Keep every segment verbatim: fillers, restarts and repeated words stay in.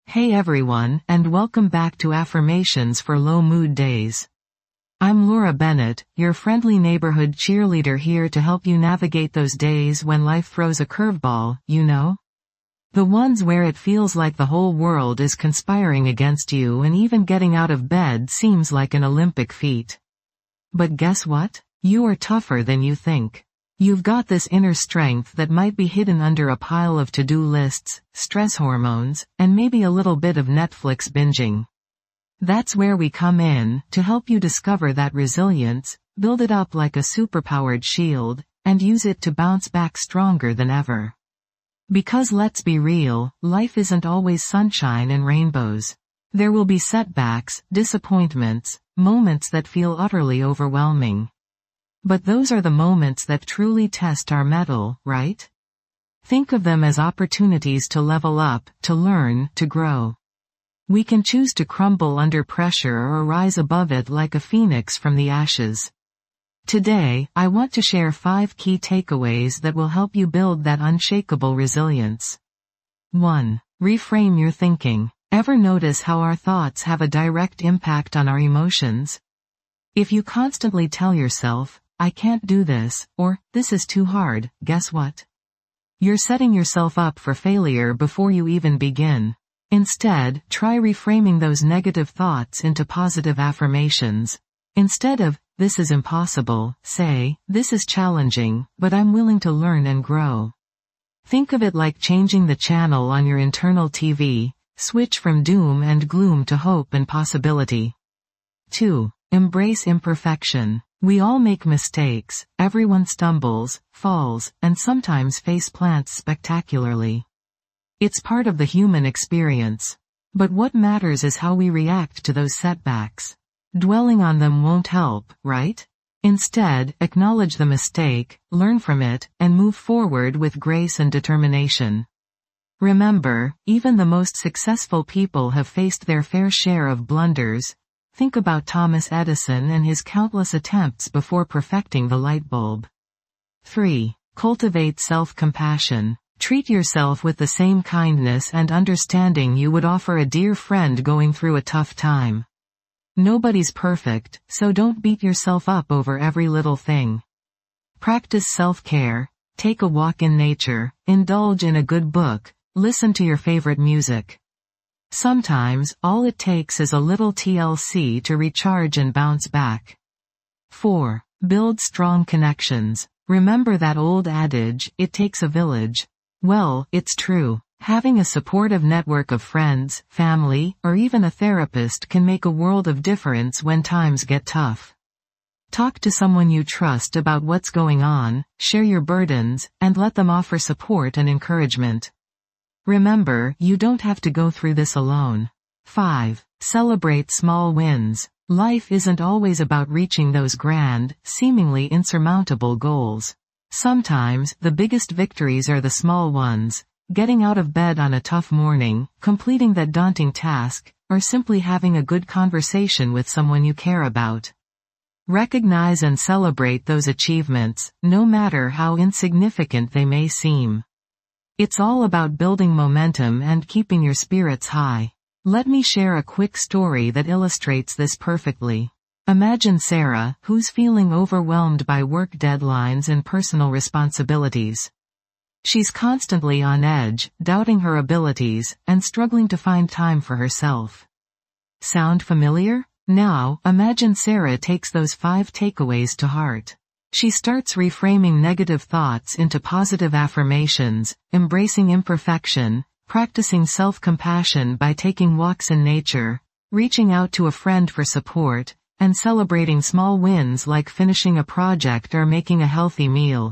Hey everyone, and welcome back to Affirmations for Low Mood Days. I'm Laura Bennett, your friendly neighborhood cheerleader here to help you navigate those days when life throws a curveball, you know? The ones where it feels like the whole world is conspiring against you and even getting out of bed seems like an Olympic feat. But guess what? You are tougher than you think. You've got this inner strength that might be hidden under a pile of to-do lists, stress hormones, and maybe a little bit of Netflix binging. That's where we come in, to help you discover that resilience, build it up like a superpowered shield, and use it to bounce back stronger than ever. Because let's be real, life isn't always sunshine and rainbows. There will be setbacks, disappointments, moments that feel utterly overwhelming. But those are the moments that truly test our mettle, right? Think of them as opportunities to level up, to learn, to grow. We can choose to crumble under pressure or rise above it like a phoenix from the ashes. Today, I want to share five key takeaways that will help you build that unshakable resilience. one. Reframe your thinking. Ever notice how our thoughts have a direct impact on our emotions? If you constantly tell yourself, I can't do this, or, this is too hard, guess what? You're setting yourself up for failure before you even begin. Instead, try reframing those negative thoughts into positive affirmations. Instead of, this is impossible, say, this is challenging, but I'm willing to learn and grow. Think of it like changing the channel on your internal T V, switch from doom and gloom to hope and possibility. two. Embrace imperfection. We all make mistakes, everyone stumbles, falls, and sometimes face plants spectacularly. It's part of the human experience. But what matters is how we react to those setbacks. Dwelling on them won't help, right? Instead, acknowledge the mistake, learn from it, and move forward with grace and determination. Remember, even the most successful people have faced their fair share of blunders. Think about Thomas Edison and his countless attempts before perfecting the light bulb. three. Cultivate self-compassion. Treat yourself with the same kindness and understanding you would offer a dear friend going through a tough time. Nobody's perfect, so don't beat yourself up over every little thing. Practice self-care, take a walk in nature, indulge in a good book, listen to your favorite music. Sometimes, all it takes is a little T L C to recharge and bounce back. four. Build strong connections. Remember that old adage, it takes a village. Well, it's true. Having a supportive network of friends, family, or even a therapist can make a world of difference when times get tough. Talk to someone you trust about what's going on, share your burdens, and let them offer support and encouragement. Remember, you don't have to go through this alone. five. Celebrate small wins. Life isn't always about reaching those grand, seemingly insurmountable goals. Sometimes, the biggest victories are the small ones, getting out of bed on a tough morning, completing that daunting task, or simply having a good conversation with someone you care about. Recognize and celebrate those achievements, no matter how insignificant they may seem. It's all about building momentum and keeping your spirits high. Let me share a quick story that illustrates this perfectly. Imagine Sarah, who's feeling overwhelmed by work deadlines and personal responsibilities. She's constantly on edge, doubting her abilities, and struggling to find time for herself. Sound familiar? Now, imagine Sarah takes those five takeaways to heart. She starts reframing negative thoughts into positive affirmations, embracing imperfection, practicing self-compassion by taking walks in nature, reaching out to a friend for support, and celebrating small wins like finishing a project or making a healthy meal.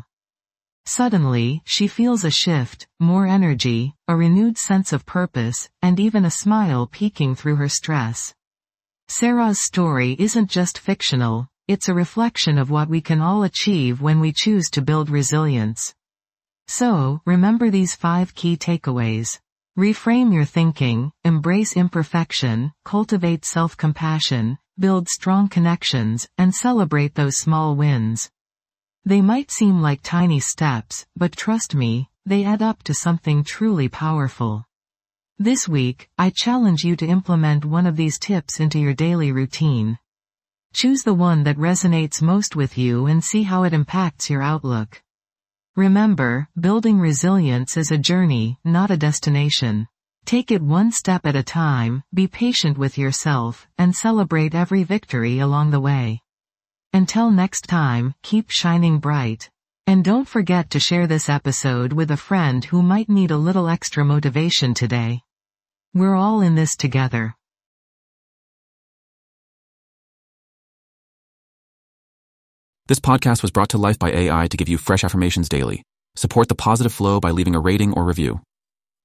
Suddenly, she feels a shift, more energy, a renewed sense of purpose, and even a smile peeking through her stress. Sarah's story isn't just fictional. It's a reflection of what we can all achieve when we choose to build resilience. So, remember these five key takeaways. Reframe your thinking, embrace imperfection, cultivate self-compassion, build strong connections, and celebrate those small wins. They might seem like tiny steps, but trust me, they add up to something truly powerful. This week, I challenge you to implement one of these tips into your daily routine. Choose the one that resonates most with you and see how it impacts your outlook. Remember, building resilience is a journey, not a destination. Take it one step at a time, be patient with yourself, and celebrate every victory along the way. Until next time, keep shining bright. And don't forget to share this episode with a friend who might need a little extra motivation today. We're all in this together. This podcast was brought to life by A I to give you fresh affirmations daily. Support the positive flow by leaving a rating or review.